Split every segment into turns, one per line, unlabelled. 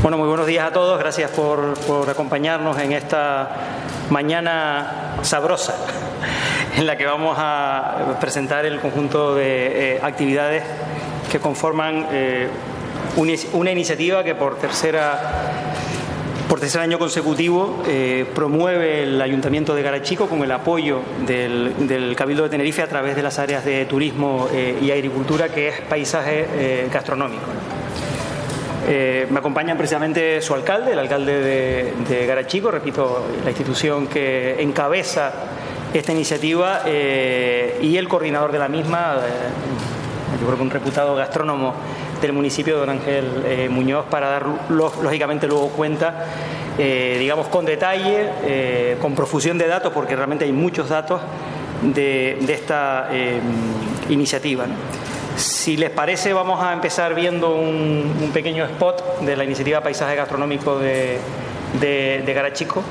Bueno, muy buenos días a todos. Gracias por acompañarnos en esta mañana sabrosa en la que vamos a presentar el conjunto de actividades que conforman una iniciativa que por tercer año consecutivo promueve el Ayuntamiento de Garachico con el apoyo del Cabildo de Tenerife a través de las áreas de turismo y agricultura, que es paisaje gastronómico. Me acompañan precisamente su alcalde, el alcalde de Garachico, repito, la institución que encabeza esta iniciativa, y el coordinador de la misma, yo creo que un reputado gastrónomo del municipio, don Ángel Muñoz, para dar lógicamente luego cuenta, digamos con detalle, con profusión de datos, porque realmente hay muchos datos de esta iniciativa, ¿no? Si les parece, vamos a empezar viendo un pequeño spot de la iniciativa Paisaje Gastronómico de Garachico.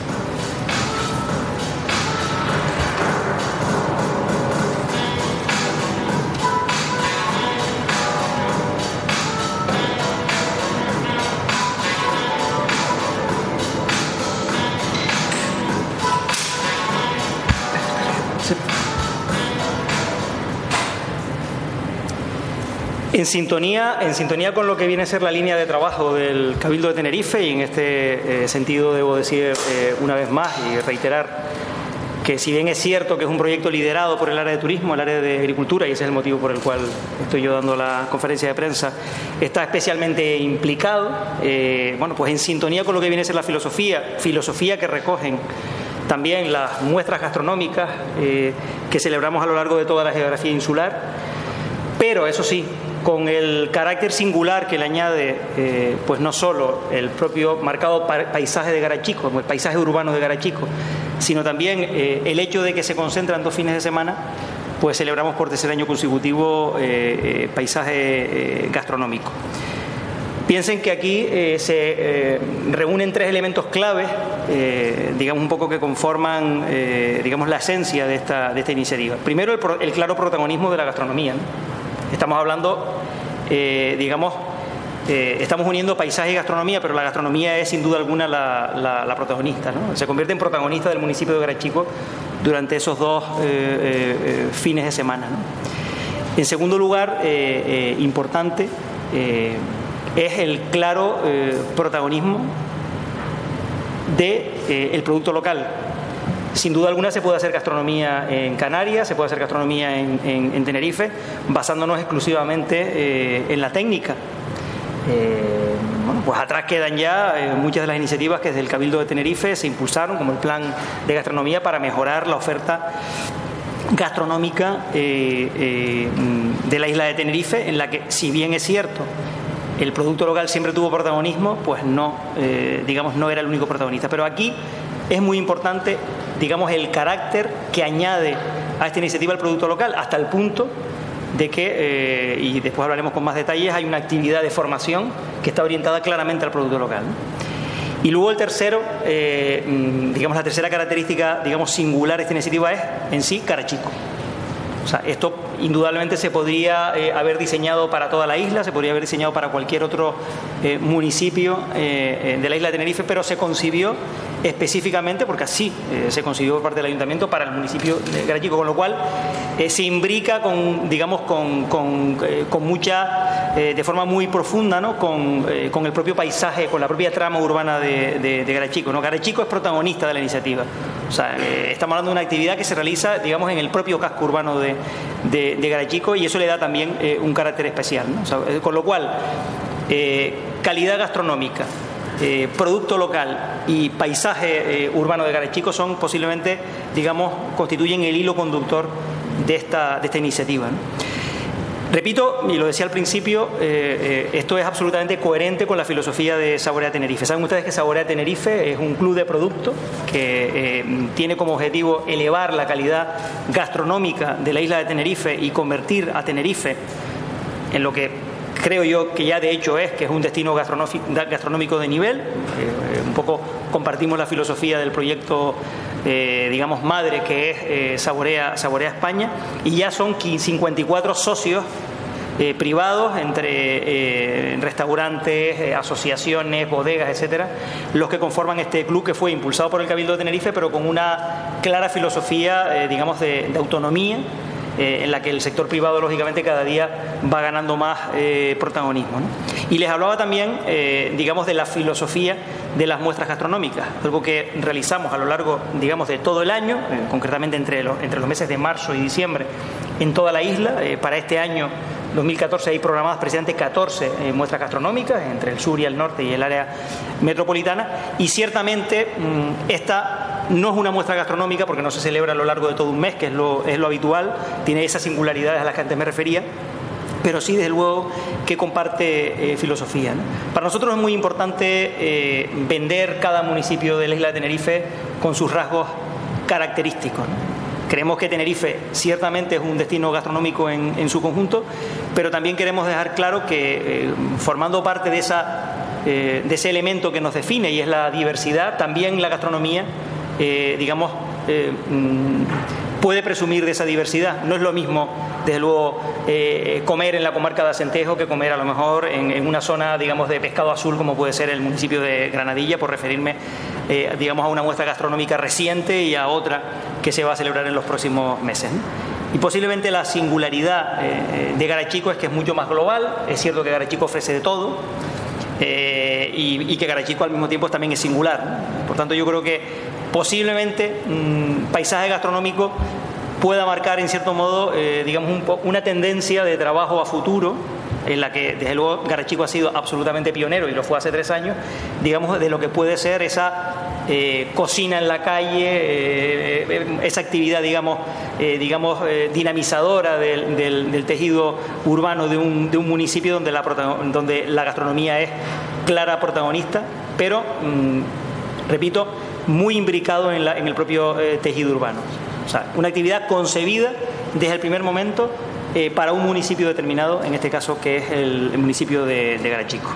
En sintonía con lo que viene a ser la línea de trabajo del Cabildo de Tenerife, y en este sentido debo decir una vez más y reiterar que, si bien es cierto que es un proyecto liderado por el área de turismo, el área de agricultura, y ese es el motivo por el cual estoy yo dando la conferencia de prensa, está especialmente implicado, bueno, pues en sintonía con lo que viene a ser la filosofía que recogen también las muestras gastronómicas que celebramos a lo largo de toda la geografía insular, pero eso sí, con el carácter singular que le añade pues no solo el propio marcado paisaje de Garachico, como el paisaje urbano de Garachico, sino también el hecho de que se concentran 2 fines de semana, pues celebramos por tercer año consecutivo paisaje gastronómico. Piensen que aquí se reúnen 3 elementos claves, digamos un poco que conforman digamos la esencia de esta iniciativa. Primero, el claro protagonismo de la gastronomía, ¿no? Estamos hablando, estamos uniendo paisaje y gastronomía, pero la gastronomía es sin duda alguna la protagonista, ¿no? Se convierte en protagonista del municipio de Garachico durante esos 2 fines de semana, ¿no? En segundo lugar, importante, es el claro protagonismo del producto local. Sin duda alguna se puede hacer gastronomía en Canarias, se puede hacer gastronomía en Tenerife, basándonos exclusivamente en la técnica. Bueno, pues atrás quedan ya muchas de las iniciativas que desde el Cabildo de Tenerife se impulsaron, como el plan de gastronomía para mejorar la oferta gastronómica de la isla de Tenerife, en la que, si bien es cierto, el producto local siempre tuvo protagonismo, pues no, digamos, no era el único protagonista. Pero aquí es muy importante, digamos, el carácter que añade a esta iniciativa el producto local, hasta el punto de que, y después hablaremos con más detalles, hay una actividad de formación que está orientada claramente al producto local, ¿no? Y luego el tercero, digamos, la tercera característica, digamos, singular de esta iniciativa es, en sí, Garachico. O sea, esto indudablemente se podría haber diseñado para toda la isla, se podría haber diseñado para cualquier otro municipio de la isla de Tenerife, pero se concibió específicamente, porque así se concibió por parte del Ayuntamiento, para el municipio de Garachico, con lo cual se imbrica con, digamos, con mucha, de forma muy profunda, ¿no? con el propio paisaje, con la propia trama urbana de Garachico, ¿no? Garachico es protagonista de la iniciativa. O sea, estamos hablando de una actividad que se realiza, digamos, en el propio casco urbano de Garachico, y eso le da también un carácter especial, ¿no? O sea, con lo cual, calidad gastronómica, producto local y paisaje urbano de Garachico son posiblemente, digamos, constituyen el hilo conductor de esta iniciativa, ¿no? Repito, y lo decía al principio, esto es absolutamente coherente con la filosofía de Saborea Tenerife. Saben ustedes que Saborea Tenerife es un club de producto que tiene como objetivo elevar la calidad gastronómica de la isla de Tenerife y convertir a Tenerife en lo que creo yo que ya de hecho que es un destino gastronómico de nivel. Un poco compartimos la filosofía del proyecto, digamos, madre, que es Saborea España, y ya son 54 socios privados, entre restaurantes, asociaciones, bodegas, etcétera, los que conforman este club que fue impulsado por el Cabildo de Tenerife, pero con una clara filosofía, digamos, de autonomía, en la que el sector privado, lógicamente, cada día va ganando más protagonismo, ¿no? Y les hablaba también, digamos, de la filosofía de las muestras gastronómicas, algo que realizamos a lo largo, digamos, de todo el año, concretamente entre los meses de marzo y diciembre, en toda la isla. Para este año 2014 hay programadas precisamente 14 muestras gastronómicas entre el sur y el norte y el área metropolitana, y ciertamente esta no es una muestra gastronómica porque no se celebra a lo largo de todo un mes, que es lo habitual, tiene esas singularidades a las que antes me refería, pero sí, desde luego, que comparte filosofía, ¿no? Para nosotros es muy importante vender cada municipio de la isla de Tenerife con sus rasgos característicos, ¿no? Creemos que Tenerife ciertamente es un destino gastronómico en su conjunto, pero también queremos dejar claro que formando parte de ese elemento que nos define, y es la diversidad, también la gastronomía, digamos, puede presumir de esa diversidad. No es lo mismo, desde luego, comer en la comarca de Acentejo que comer a lo mejor en una zona, digamos, de pescado azul, como puede ser el municipio de Granadilla, por referirme, digamos, a una muestra gastronómica reciente y a otra que se va a celebrar en los próximos meses, ¿no? Y posiblemente la singularidad de Garachico es que es mucho más global. Es cierto que Garachico ofrece de todo, y que Garachico al mismo tiempo también es singular, ¿no? Por tanto, yo creo que posiblemente paisaje gastronómico pueda marcar, en cierto modo, digamos, una tendencia de trabajo a futuro, en la que, desde luego, Garachico ha sido absolutamente pionero, y lo fue hace 3 años, digamos, de lo que puede ser esa cocina en la calle, esa actividad, digamos, dinamizadora del tejido urbano de un municipio donde la gastronomía es clara protagonista, pero, repito, muy imbricado en el propio tejido urbano. O sea, una actividad concebida desde el primer momento para un municipio determinado, en este caso que es el municipio de Garachico.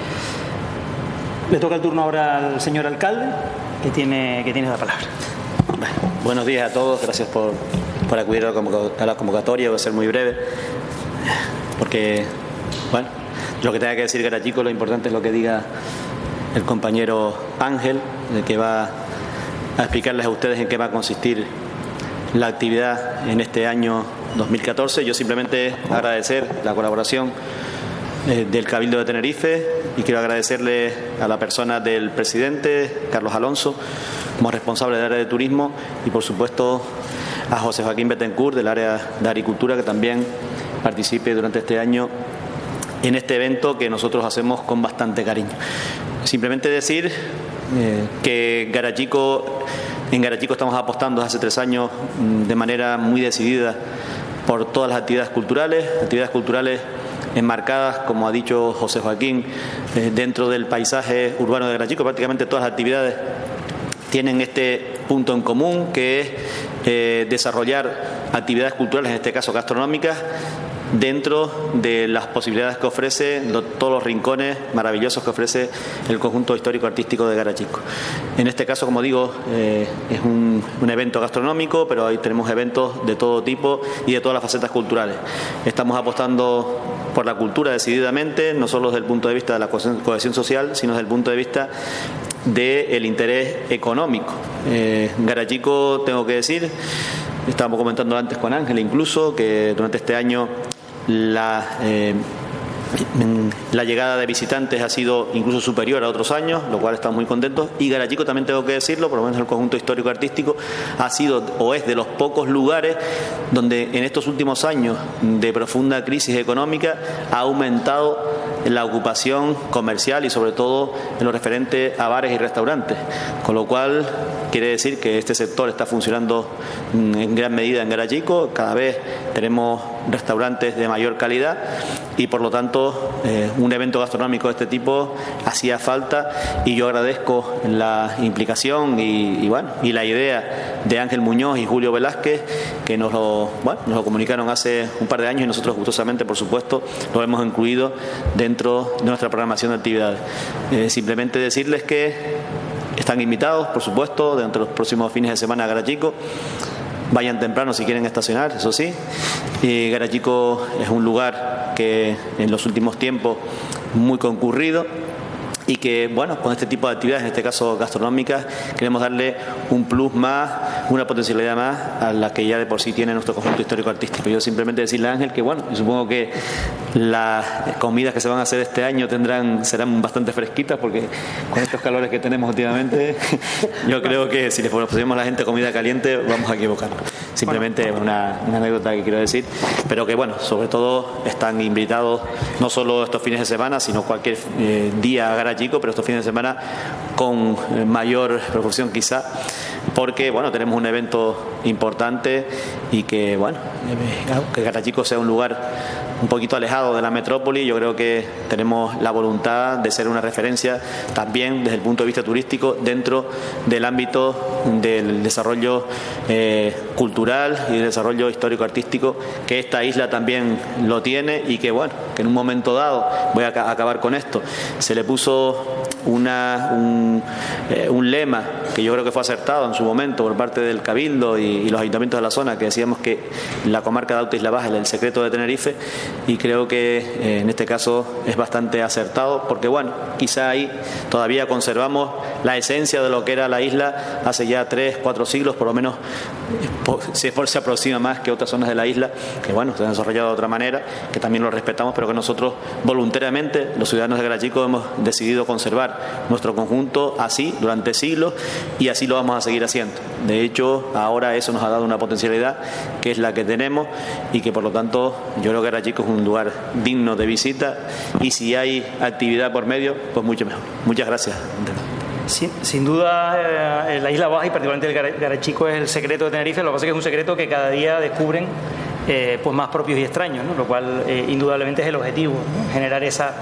Le toca el turno ahora al señor alcalde, que tiene la palabra.
Bueno, buenos días a todos, gracias por acudir a la convocatoria. Voy a ser muy breve, porque, bueno, lo que tenga que decir Garachico, lo importante es lo que diga el compañero Ángel, de que va a explicarles a ustedes en qué va a consistir la actividad en este año 2014. Yo simplemente agradecer la colaboración del Cabildo de Tenerife, y quiero agradecerle a la persona del presidente, Carlos Alonso, como responsable del área de turismo, y por supuesto a José Joaquín Betancourt del área de agricultura, que también participe durante este año en este evento que nosotros hacemos con bastante cariño. Simplemente decir que en Garachico estamos apostando desde hace 3 años de manera muy decidida por todas las actividades culturales enmarcadas, como ha dicho José Joaquín, dentro del paisaje urbano de Garachico. Prácticamente todas las actividades tienen este punto en común, que es desarrollar actividades culturales, en este caso gastronómicas, dentro de las posibilidades que ofrece, todos los rincones maravillosos que ofrece el conjunto histórico-artístico de Garachico. En este caso, como digo, es un evento gastronómico, pero ahí tenemos eventos de todo tipo y de todas las facetas culturales. Estamos apostando por la cultura decididamente, no solo desde el punto de vista de la cohesión social, sino desde el punto de vista del interés económico. Garachico, tengo que decir, estábamos comentando antes con Ángel incluso, que durante este año la llegada de visitantes ha sido incluso superior a otros años, lo cual estamos muy contentos. Y Garachico, también tengo que decirlo, por lo menos el conjunto histórico-artístico, ha sido o es de los pocos lugares donde en estos últimos años de profunda crisis económica ha aumentado la ocupación comercial, y sobre todo en lo referente a bares y restaurantes, con lo cual quiere decir que este sector está funcionando en gran medida en Garachico. Cada vez tenemos restaurantes de mayor calidad, y por lo tanto un evento gastronómico de este tipo hacía falta, y yo agradezco la implicación y la idea de Ángel Muñoz y Julio Velázquez, que nos lo comunicaron hace un par de años, y nosotros gustosamente, por supuesto, lo hemos incluido dentro de nuestra programación de actividades. Simplemente decirles que están invitados, por supuesto, durante los próximos fines de semana a Garachico. vayan temprano si quieren estacionar, eso sí. Garachico es un lugar que en los últimos tiempos muy concurrido y que, bueno, con este tipo de actividades, en este caso gastronómicas, queremos darle un plus más, una potencialidad más a la que ya de por sí tiene nuestro conjunto histórico-artístico. Yo simplemente decirle a Ángel que, bueno, yo supongo que las comidas que se van a hacer este año serán bastante fresquitas, porque con estos calores que tenemos últimamente, yo creo que si le pusiéramos a la gente comida caliente vamos a equivocarnos. Simplemente una anécdota que quiero decir, pero que, bueno, sobre todo están invitados no solo estos fines de semana, sino cualquier día a Garachico, pero estos fines de semana con mayor proporción quizá, porque, bueno, tenemos un evento importante y que, bueno, que Garachico sea un lugar un poquito alejado de la metrópoli. Yo creo que tenemos la voluntad de ser una referencia también desde el punto de vista turístico dentro del ámbito del desarrollo cultural y del desarrollo histórico-artístico, que esta isla también lo tiene, y que, bueno, que en un momento dado, voy a acabar con esto, se le puso un lema que yo creo que fue acertado en su momento por parte del Cabildo y los ayuntamientos de la zona, que decíamos que la comarca de Auta Isla Baja era el secreto de Tenerife, y creo que en este caso es bastante acertado, porque, bueno, quizá ahí todavía conservamos la esencia de lo que era la isla hace ya 3-4 siglos, por lo menos se aproxima más que otras zonas de la isla, que, bueno, se han desarrollado de otra manera, que también lo respetamos, pero que nosotros voluntariamente, los ciudadanos de Garachico, hemos decidido conservar nuestro conjunto así durante siglos, y así lo vamos a seguir haciendo. De hecho, ahora eso nos ha dado una potencialidad que es la que tenemos, y que, por lo tanto, yo creo que Garachico es un lugar digno de visita, y si hay actividad por medio, pues mucho mejor. Muchas gracias.
Sin duda, la Isla Baja y particularmente el Garachico es el secreto de Tenerife. Lo que pasa es que es un secreto que cada día descubren pues más propios y extraños, ¿no? Lo cual indudablemente es el objetivo, ¿no? Generar esa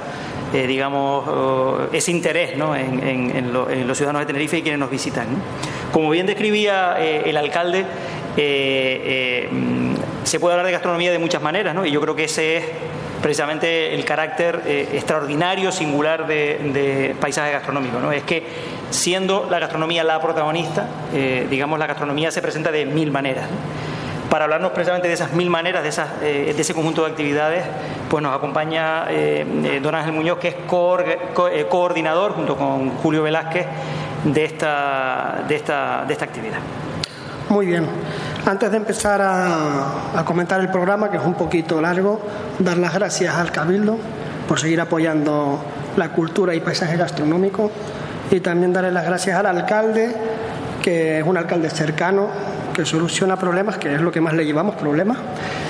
ese interés, ¿no? en los ciudadanos de Tenerife y quienes nos visitan, ¿no? Como bien describía el alcalde, se puede hablar de gastronomía de muchas maneras, ¿no? Y yo creo que ese es precisamente el carácter extraordinario, singular de paisaje gastronómico, ¿no? Es que, siendo la gastronomía la protagonista, digamos, la gastronomía se presenta de 1000 maneras, ¿no? Para hablarnos precisamente de esas 1000 maneras, de ese conjunto de actividades, pues nos acompaña don Ángel Muñoz, que es coordinador, junto con Julio Velázquez, de esta actividad.
Muy bien. Antes de empezar a comentar el programa, que es un poquito largo, dar las gracias al Cabildo por seguir apoyando la cultura y paisaje gastronómico, y también darle las gracias al alcalde, que es un alcalde cercano, que soluciona problemas, que es lo que más le llevamos, problemas,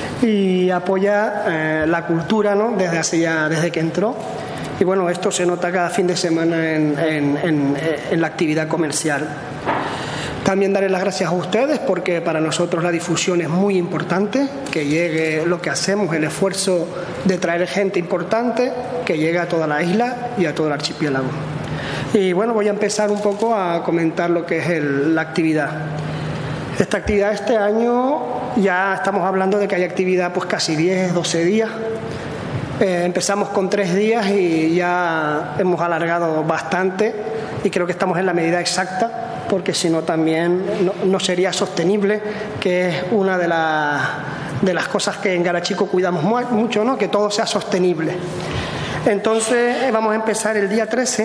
y apoya la cultura, ¿no? desde que entró. Y, bueno, esto se nota cada fin de semana en la actividad comercial. También daré las gracias a ustedes, porque para nosotros la difusión es muy importante, que llegue lo que hacemos, el esfuerzo de traer gente importante, que llegue a toda la isla y a todo el archipiélago. Y, bueno, voy a empezar un poco a comentar lo que es la actividad. Esta actividad este año ya estamos hablando de que hay actividad pues casi 10-12 días. Empezamos con 3 días y ya hemos alargado bastante, y creo que estamos en la medida exacta, porque si no también no sería sostenible, que es una de las cosas que en Garachico cuidamos mucho, ¿no? Que todo sea sostenible. Entonces vamos a empezar el día 13,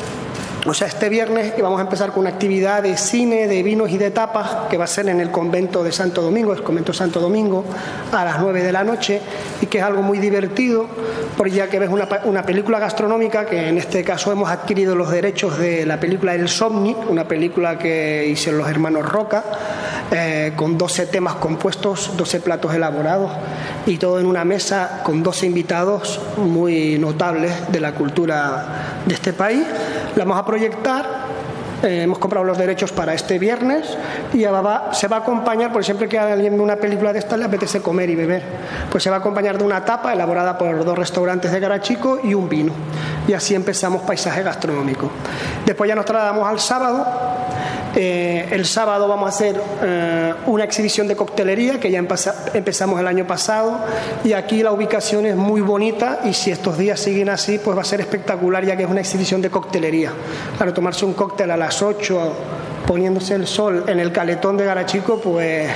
o sea, este viernes, y vamos a empezar con una actividad de cine, de vinos y de tapas, que va a ser en el convento de Santo Domingo, el convento Santo Domingo, a las 9 de la noche, y que es algo muy divertido, porque ya que ves una película gastronómica, que en este caso hemos adquirido los derechos de la película El Somni, una película que hicieron los hermanos Roca, con 12 temas compuestos, 12 platos elaborados, y todo en una mesa con 12 invitados muy notables de la cultura de este país. La vamos a proyectar. Hemos comprado los derechos para este viernes, y se va a acompañar, porque siempre que alguien ve una película de esta le apetece comer y beber, pues se va a acompañar de una tapa elaborada por 2 restaurantes de Garachico y un vino, y así empezamos paisaje gastronómico. Después ya nos trasladamos al sábado. El sábado vamos a hacer una exhibición de coctelería, que ya empezamos el año pasado, y aquí la ubicación es muy bonita, y si estos días siguen así, pues va a ser espectacular, ya que es una exhibición de coctelería. Claro, tomarse un cóctel a las 8 poniéndose el sol en el caletón de Garachico, pues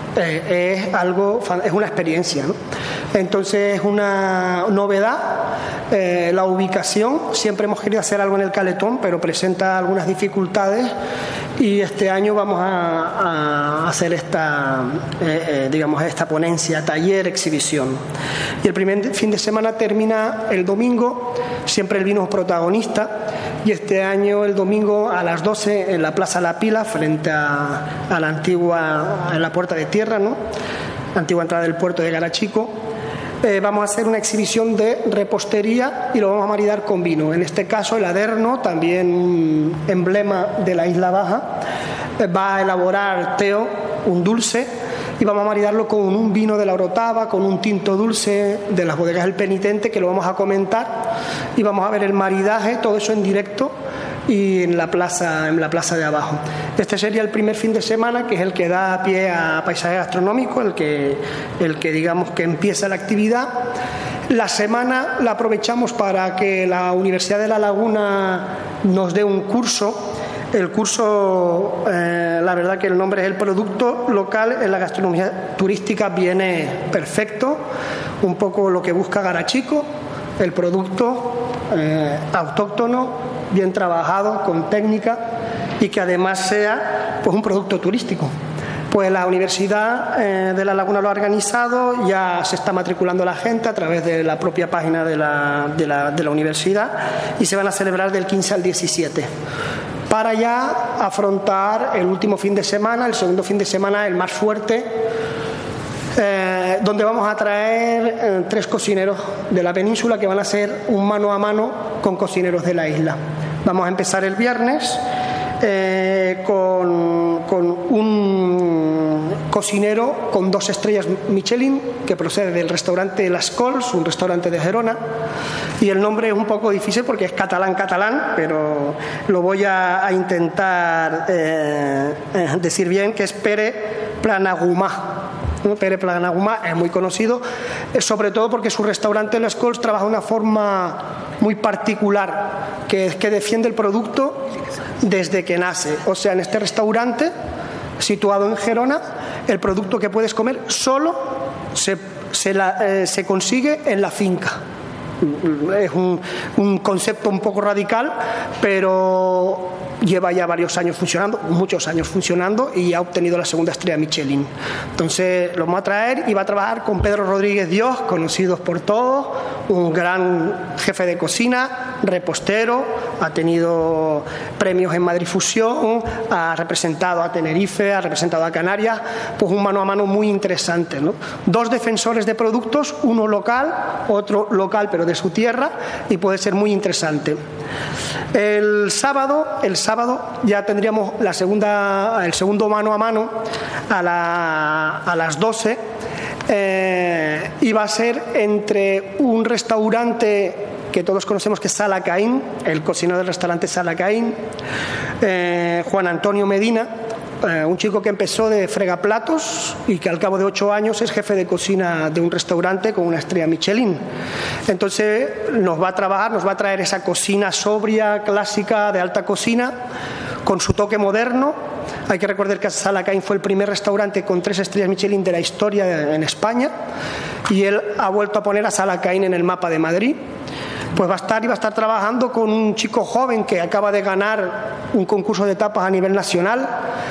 es una experiencia, ¿no? Entonces es una novedad. La ubicación, siempre hemos querido hacer algo en el Caletón, pero presenta algunas dificultades, y este año vamos a hacer esta ponencia, taller, exhibición. Y el primer fin de semana termina el domingo, siempre el vino es protagonista, y este año el domingo a las 12 en la Plaza La Pila, frente a la antigua, en la Puerta de Tierra, ¿no? Antigua entrada del puerto de Garachico. Vamos a hacer una exhibición de repostería y lo vamos a maridar con vino. En este caso el Aderno, también un emblema de la Isla Baja, va a elaborar Teo, un dulce, y vamos a maridarlo con un vino de la Orotava, con un tinto dulce de las bodegas del Penitente, que lo vamos a comentar, y vamos a ver el maridaje, todo eso en directo y en la plaza de abajo. Este sería el primer fin de semana, que es el que da pie a paisaje gastronómico, el que digamos que empieza la actividad. La semana la aprovechamos para que la Universidad de La Laguna nos dé un curso. El curso, la verdad que el nombre es El producto local en la gastronomía turística, viene perfecto, un poco lo que busca Garachico, el producto autóctono, bien trabajado, con técnica, y que además sea pues un producto turístico. Pues la Universidad de La Laguna lo ha organizado, ya se está matriculando la gente a través de la propia página de la universidad, y se van a celebrar del 15 al 17. Para ya afrontar el último fin de semana, el segundo fin de semana, el más fuerte, donde vamos a traer 3 cocineros de la península que van a hacer un mano a mano con cocineros de la isla. Vamos a empezar el viernes con un cocinero con 2 estrellas Michelin, que procede del restaurante Las Cols, un restaurante de Gerona, y el nombre es un poco difícil porque es catalán, pero lo voy a intentar decir bien, que es Pere Planagumà. Pere Planagumà es muy conocido, sobre todo porque su restaurante Les Cols trabaja de una forma muy particular, que es que defiende el producto desde que nace. O sea, en este restaurante situado en Gerona, el producto que puedes comer solo se consigue en la finca. Es un concepto un poco radical, pero lleva ya varios años funcionando, muchos años funcionando, y ha obtenido la 2ª estrella Michelin. Entonces lo vamos a traer, y va a trabajar con Pedro Rodríguez Dios, conocidos por todos, un gran jefe de cocina, repostero, ha tenido premios en Madrid Fusión, ha representado a Tenerife, ha representado a Canarias, pues un mano a mano muy interesante, ¿no? 2 defensores de productos, uno local, otro local pero de su tierra, y puede ser muy interesante. El sábado ya tendríamos el segundo mano a mano a las 12, y va a ser entre un restaurante que todos conocemos, que es Sala Caín, el cocinero del restaurante Sala Caín, Juan Antonio Medina, un chico que empezó de fregaplatos y que al cabo de 8 años es jefe de cocina de un restaurante con una estrella Michelin. Entonces nos va a traer esa cocina sobria, clásica, de alta cocina, con su toque moderno. Hay que recordar que Sala Caín fue el primer restaurante con 3 estrellas Michelin de la historia en España, y él ha vuelto a poner a Sala Caín en el mapa de Madrid. Pues va a estar trabajando con un chico joven que acaba de ganar un concurso de tapas a nivel nacional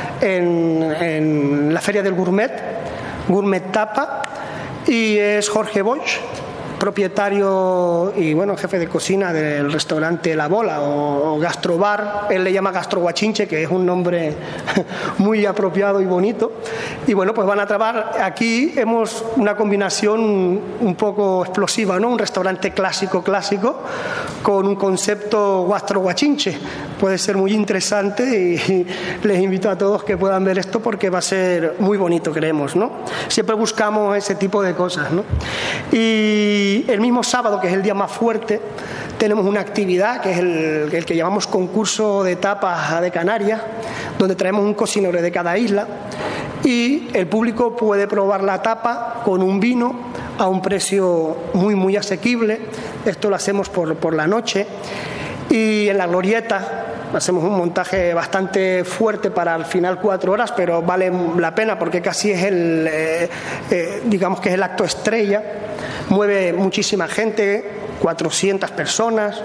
en la Feria del Gourmet Tapa, y es Jorge Boix, propietario y jefe de cocina del restaurante La Bola o Gastrobar. Él le llama Gastroguachinche, que es un nombre muy apropiado y bonito. Y pues van a trabajar aquí. Hemos una combinación un poco explosiva, ¿no? Un restaurante clásico con un concepto Gastroguachinche. Puede ser muy interesante, y les invito a todos que puedan ver esto, porque va a ser muy bonito, creemos, ¿no? Siempre buscamos ese tipo de cosas, ¿no? Y el mismo sábado, que es el día más fuerte, tenemos una actividad que es el que llamamos concurso de tapas de Canarias, donde traemos un cocinero de cada isla, y el público puede probar la tapa con un vino a un precio muy asequible. Esto lo hacemos por la noche. Y en la glorieta hacemos un montaje bastante fuerte para al final 4 horas, pero vale la pena porque casi es digamos que es el acto estrella. Mueve muchísima gente, 400 personas.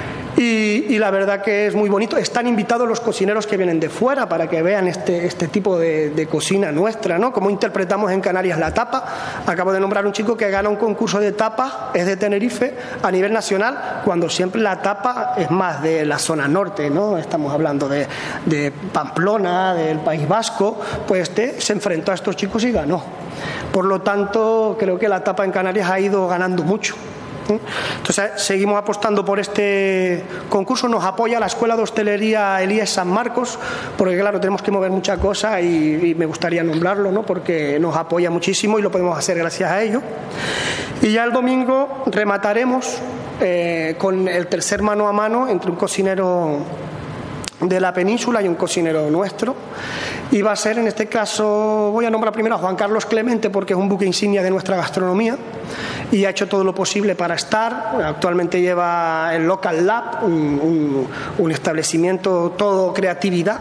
Y la verdad que es muy bonito. Están invitados los cocineros que vienen de fuera para que vean este tipo de cocina nuestra, ¿no? Cómo interpretamos en Canarias la tapa. Acabo de nombrar un chico que gana un concurso de tapa, es de Tenerife, a nivel nacional, cuando siempre la tapa es más de la zona norte, ¿no? Estamos hablando de Pamplona, del País Vasco. Pues se enfrentó a estos chicos y ganó. Por lo tanto, creo que la tapa en Canarias ha ido ganando mucho. Entonces seguimos apostando por este concurso. Nos apoya la Escuela de Hostelería Elías San Marcos, porque claro, tenemos que mover muchas cosas y me gustaría nombrarlo, ¿no? Porque nos apoya muchísimo y lo podemos hacer gracias a ello. Y ya el domingo remataremos con el tercer mano a mano entre un cocinero de la península y un cocinero nuestro, y va a ser, en este caso, voy a nombrar primero a Juan Carlos Clemente porque es un buque insignia de nuestra gastronomía y ha hecho todo lo posible para estar. Actualmente lleva el Local Lab, un establecimiento todo creatividad,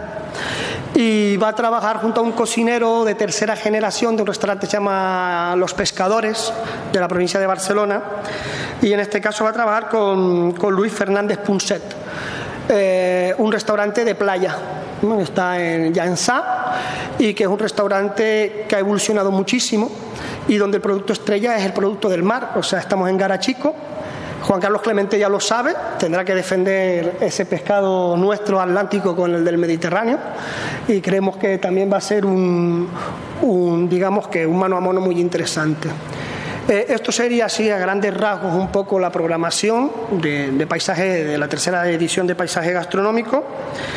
y va a trabajar junto a un cocinero de tercera generación de un restaurante que se llama Los Pescadores, de la provincia de Barcelona, y en este caso va a trabajar con Luis Fernández Punset, un restaurante de playa, ¿no? Está ya en Sá, y que es un restaurante que ha evolucionado muchísimo y donde el producto estrella es el producto del mar. O sea, estamos en Garachico. Juan Carlos Clemente ya lo sabe, tendrá que defender ese pescado nuestro atlántico con el del Mediterráneo, y creemos que también va a ser digamos que un mano a mano muy interesante. Esto sería así a grandes rasgos un poco la programación de paisaje, de la tercera edición de Paisaje Gastronómico.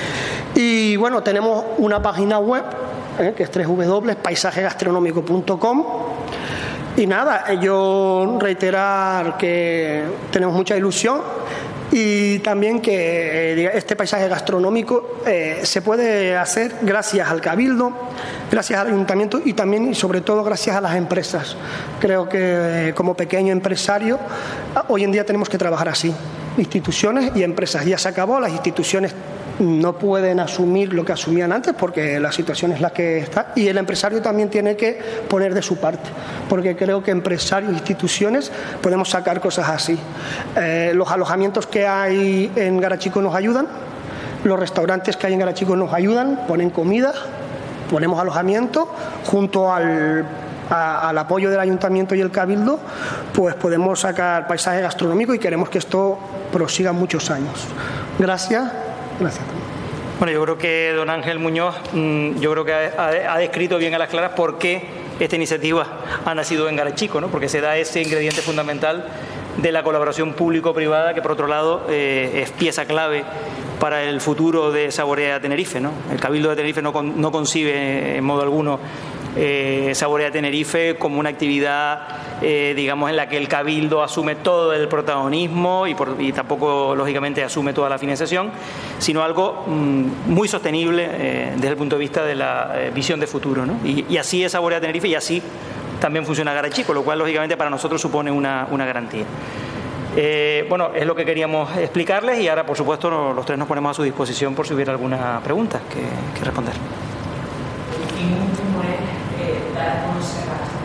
Y bueno, tenemos una página web que es www.paisajegastronómico.com. Y nada, yo reiterar que tenemos mucha ilusión y también que este paisaje gastronómico se puede hacer gracias al Cabildo, gracias al Ayuntamiento y también y sobre todo gracias a las empresas. Creo que como pequeño empresario hoy en día tenemos que trabajar así, instituciones y empresas. Ya se acabó, las instituciones no pueden asumir lo que asumían antes porque la situación es la que está, y el empresario también tiene que poner de su parte, porque creo que empresarios e instituciones podemos sacar cosas así. Los alojamientos que hay en Garachico nos ayudan, los restaurantes que hay en Garachico nos ayudan, ponen comida, ponemos alojamiento, junto al apoyo del Ayuntamiento y el Cabildo, pues podemos sacar paisaje gastronómico y queremos que esto prosiga muchos años. Gracias. Gracias.
Bueno, yo creo que don Ángel Muñoz, yo creo que ha descrito bien a las claras por qué esta iniciativa ha nacido en Garachico, ¿no? Porque se da ese ingrediente fundamental de la colaboración público-privada, que por otro lado es pieza clave para el futuro de Saborea Tenerife, ¿no? El Cabildo de Tenerife no concibe en modo alguno Saborea Tenerife como una actividad digamos en la que el Cabildo asume todo el protagonismo y tampoco lógicamente asume toda la financiación, sino algo muy sostenible desde el punto de vista de la visión de futuro, ¿no? Y así es Saborea Tenerife y así también funciona Garachico, lo cual lógicamente para nosotros supone una garantía. Bueno, es lo que queríamos explicarles y ahora por supuesto los tres nos ponemos a su disposición por si hubiera alguna pregunta que responder.
Y un último es dar a conocer